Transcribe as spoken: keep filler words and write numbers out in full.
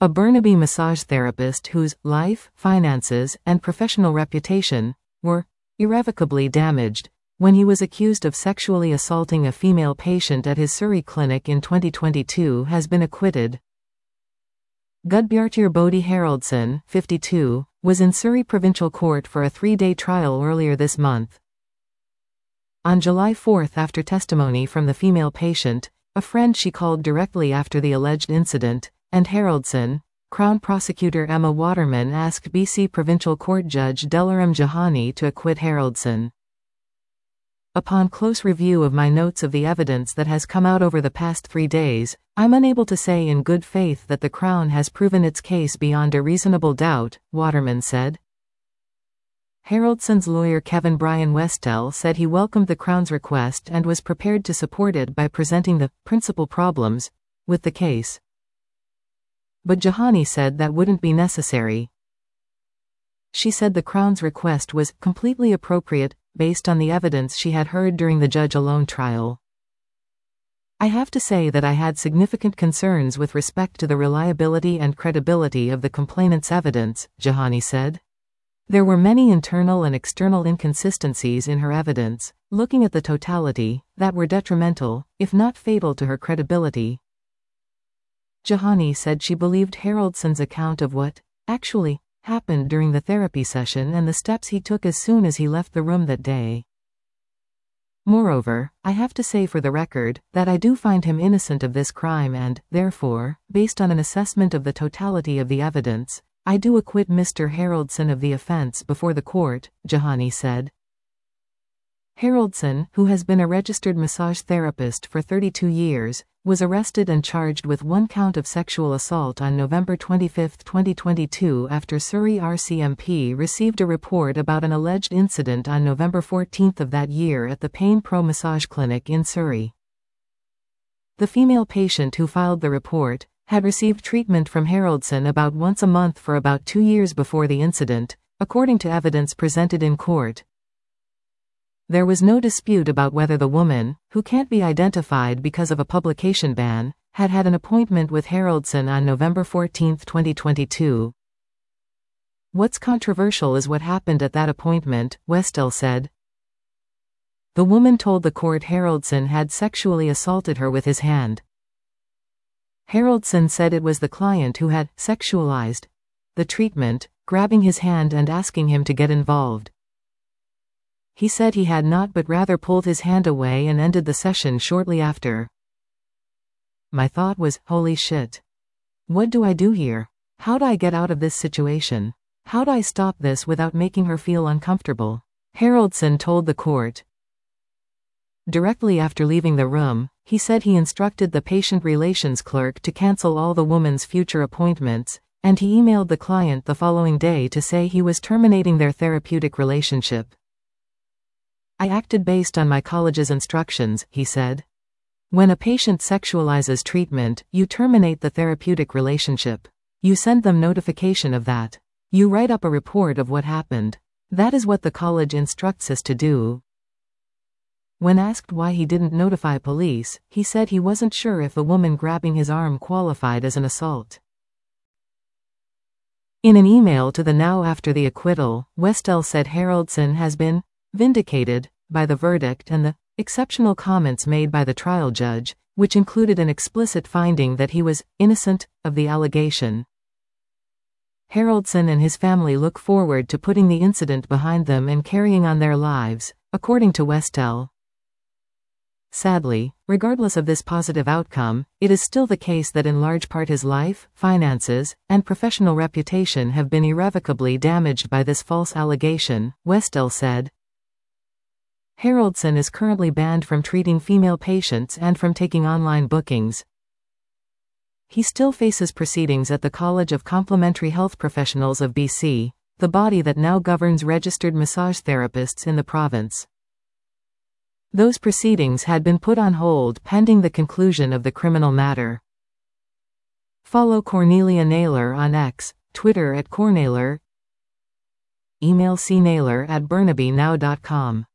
A Burnaby massage therapist whose life, finances, and professional reputation were irrevocably damaged when he was accused of sexually assaulting a female patient at his Surrey clinic in twenty twenty-two has been acquitted. Gudbjartur Bodhi Haraldsson, fifty-two, was in Surrey Provincial Court for a three-day trial earlier this month. On July fourth, after testimony from the female patient, a friend she called directly after the alleged incident, and Haraldsson, Crown Prosecutor Emma Waterman asked B C Provincial Court Judge Delaram Jahani to acquit Haraldsson. Upon close review of my notes of the evidence that has come out over the past three days, I'm unable to say in good faith that the Crown has proven its case beyond a reasonable doubt, Waterman said. Haraldsson's lawyer Kevin Brian Westell said he welcomed the Crown's request and was prepared to support it by presenting the principal problems with the case. But Jahani said that wouldn't be necessary. She said the Crown's request was completely appropriate based on the evidence she had heard during the judge-alone trial. I have to say that I had significant concerns with respect to the reliability and credibility of the complainant's evidence, Jahani said. There were many internal and external inconsistencies in her evidence, looking at the totality, that were detrimental, if not fatal to her credibility. Jahani said she believed Haraldsson's account of what actually happened during the therapy session and the steps he took as soon as he left the room that day. Moreover, I have to say for the record, that I do find him innocent of this crime and, therefore, based on an assessment of the totality of the evidence, I do acquit Mister Haraldsson of the offense before the court, Jahani said. Haraldsson, who has been a registered massage therapist for thirty-two years, was arrested and charged with one count of sexual assault on November twenty-fifth, twenty twenty-two after Surrey R C M P received a report about an alleged incident on November fourteenth of that year at the Pain Pro Massage Clinic in Surrey. The female patient who filed the report had received treatment from Haraldsson about once a month for about two years before the incident, according to evidence presented in court. There was no dispute about whether the woman, who can't be identified because of a publication ban, had had an appointment with Haraldsson on November fourteenth, twenty twenty-two. What's controversial is what happened at that appointment, Westell said. The woman told the court Haraldsson had sexually assaulted her with his hand. Haraldsson said it was the client who had sexualized the treatment, grabbing his hand and asking him to get involved. He said he had not but rather pulled his hand away and ended the session shortly after. My thought was, holy shit. What do I do here? How do I get out of this situation? How do I stop this without making her feel uncomfortable? Haraldsson told the court. Directly after leaving the room, he said he instructed the patient relations clerk to cancel all the woman's future appointments, and he emailed the client the following day to say he was terminating their therapeutic relationship. I acted based on my college's instructions, he said. When a patient sexualizes treatment, you terminate the therapeutic relationship. You send them notification of that. You write up a report of what happened. That is what the college instructs us to do. When asked why he didn't notify police, he said he wasn't sure if the woman grabbing his arm qualified as an assault. In an email to the Now after the acquittal, Westell said Haraldsson has been vindicated by the verdict and the exceptional comments made by the trial judge, which included an explicit finding that he was innocent of the allegation. Haraldsson and his family look forward to putting the incident behind them and carrying on their lives, according to Westell. Sadly, regardless of this positive outcome, it is still the case that in large part his life, finances, and professional reputation have been irrevocably damaged by this false allegation, Westell said. Haraldsson is currently banned from treating female patients and from taking online bookings. He still faces proceedings at the College of Complementary Health Professionals of B C, the body that now governs registered massage therapists in the province. Those proceedings had been put on hold pending the conclusion of the criminal matter. Follow Cornelia Naylor on X, Twitter at Cornaylor, email c naylor at burnaby now dot com.